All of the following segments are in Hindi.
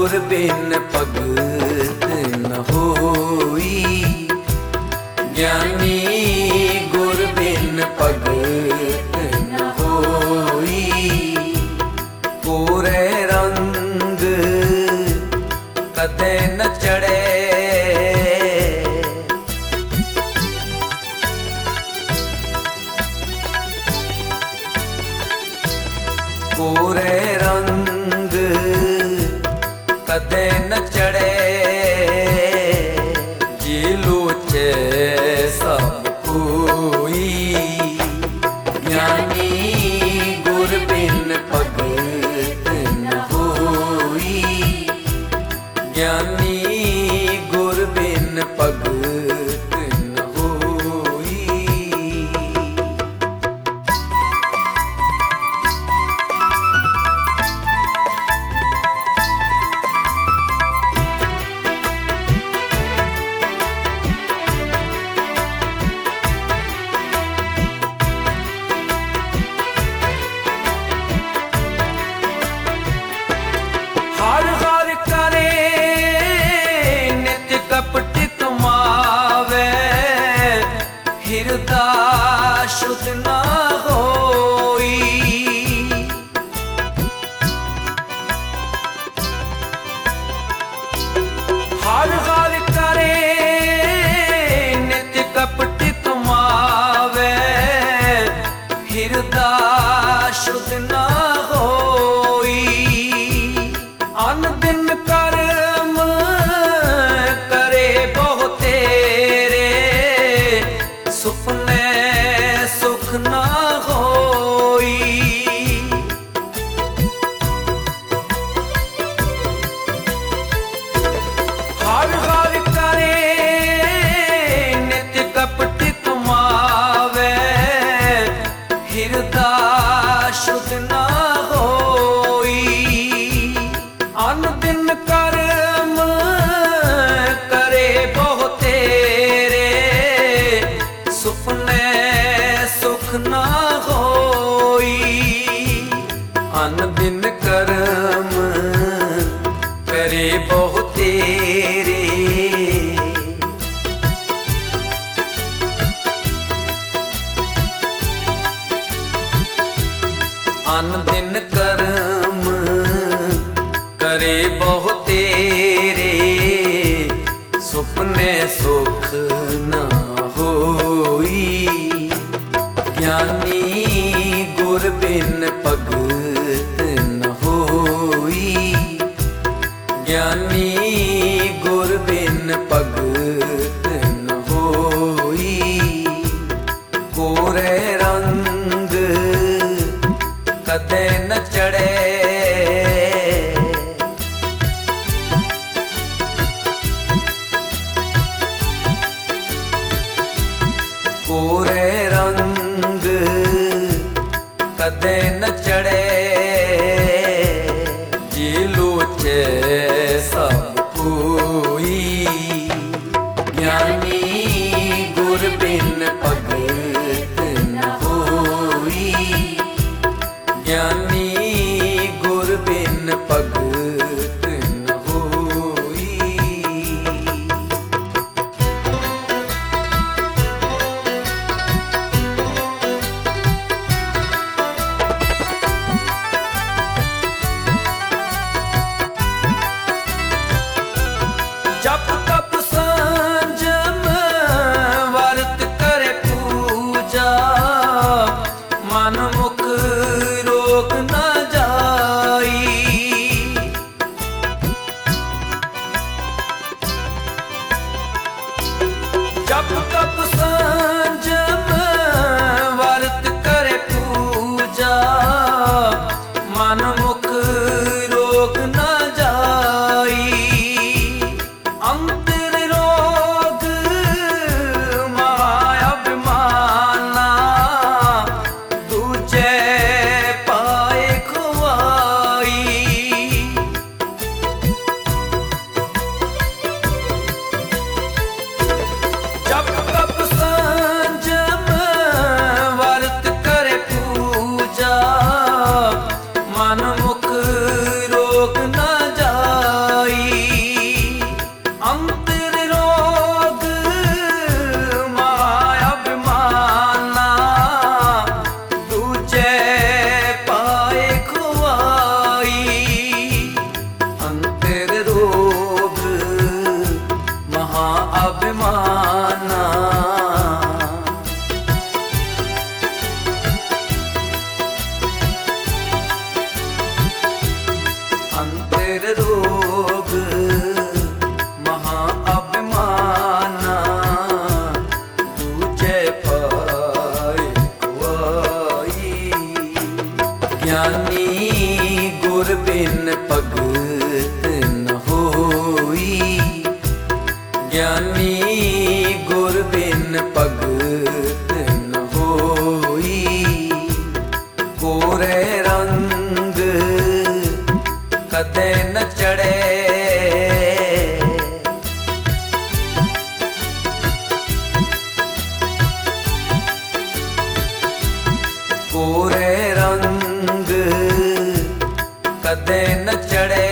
गुर बिन भगत न होई। ज्ञानी गुर बिन भगत न होई। पूरे रंग कदे न चढ़े। पूरे रंग कदे न चढ़े। जी लोचे सब कोई। ज्ञानी गुर बिन भगत न होई। ज्ञानी गुर बिन भगत न होई। हर हर करे नित कपट कमावे। हृदय शुद्ध न होई। हर हर करे नित कपट कमावे। हृदय शुद्ध न होई। अन दिन कर्म करे बहु तेरे। सुपने सुख न होई। हर हर करे नित कपट कमावे। हृदय शुद्ध न होई। अन दिन कर्म करे बहु तेरे। सुपने सुख न होई। अन दिन कर्म करे बहु तेरे। अन दिन कर्म करे बहु तेरे। सुपने सुख न होई। ज्ञानी गुर बिन भगत न होई। ज्ञानी गुर बिन भगत न होई। पूरे रंग कदे न चढ़े। पूरे रंग कदे न चढ़े। जी लोचे सब कोई। ज्ञानी गुर बिन भगत न होई। ज्ञानी गुर बिन भगत न होई। जप तप संजम वर्त करे पूजा। मन मुख रोग न जाई। जप तप संजम वर्त करे पूजा। मन मुख रोग न जाई। अंतर रोग माया अभिमाना। दूजे पाए खुआई। जप सिर रोग महा अभिमाना दूजे पाए खुआई। ज्ञानी गुर बिन भगत न होई, ज्ञानी गुर बिन भगत न होई। कोरे रंग कदे न चढ़े, कोरे रंग कदे न चढ़े।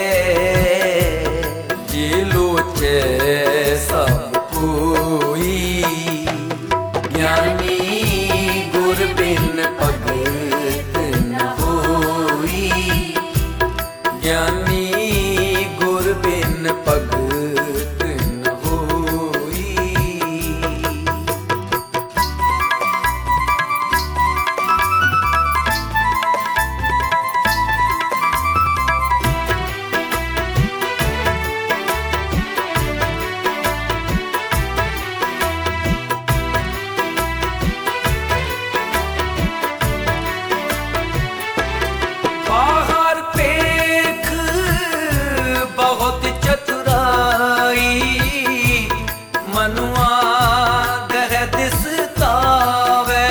जी लोचे सब कोई, ज्ञानी गुर बिन भगत न होई, ज्ञानी गुर बिन भगत न होई। बाहर पेख बहुत चतुराई, मनुआ गह दिसतावे।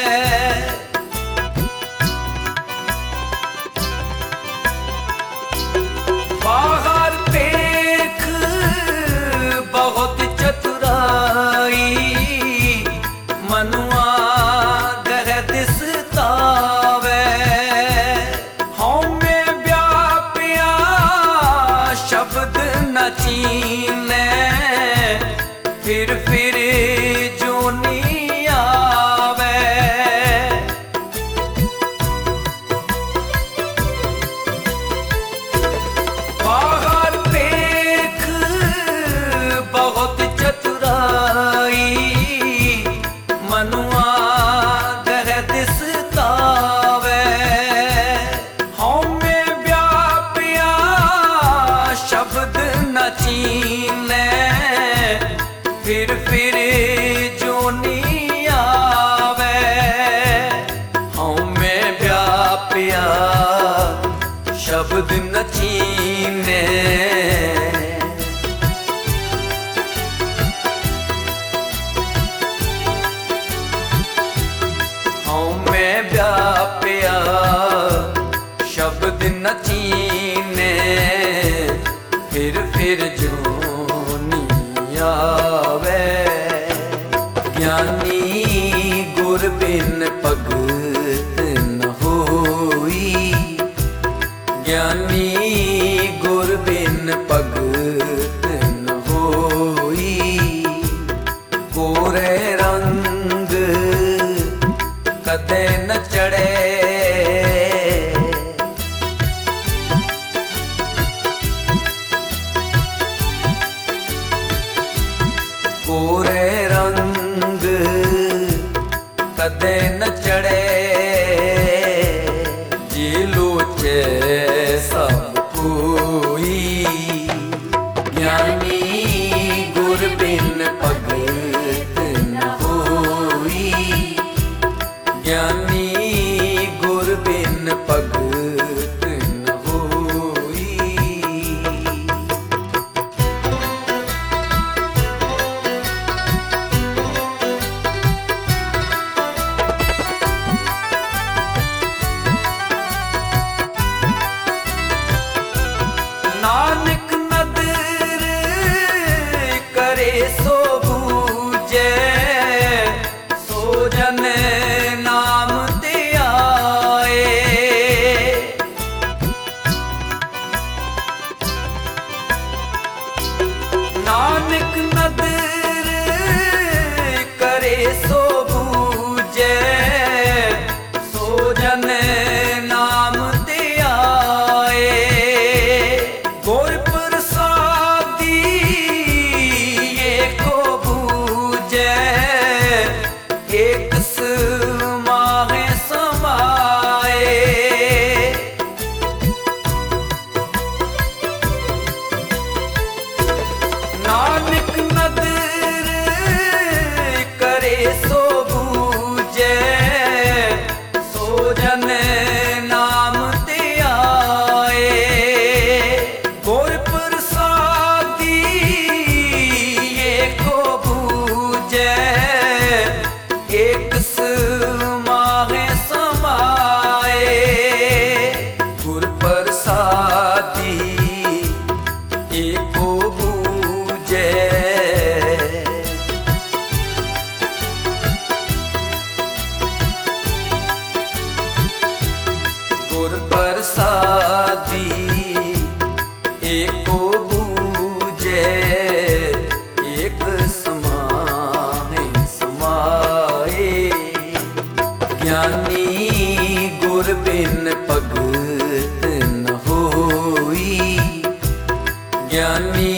बाहर पेख बहुत चतुराई, मनुआ गह दिसतावे। हौमे व्यापिया शब्द न चीने, फिर जोनी आवे। बाहर पेख बहुत चतुराई, मनुआ गह दिसतावे। हौमे व्यापिया शब्द न चीने, फिर जोनी आवे। हौमे व्यापिया शब्द न चीने, हौमे व्यापिया शब्द न चीने। फिर जोनी आवे। ज्ञानी गुर बिन भगत न होई, ज्ञानी गुर बिन भगत न होई। कोरे रंग कदे न चढ़े, कोरे रंग कदे न चढ़े। जी लोचे सब कोई, ज्ञानी गुर बिन भगत न होई, ज्ञानी गुर बिन भगत न होई। नानक नदर करे सो बूझे, सो जन नाम ते आए। नानक नदर करे सो बूझे, सो जन नाम ते आए। गुर प्रसादी एको एको बूझे एक समाए समाए। ज्ञानी गुर बिन भगत न होई, ज्ञानी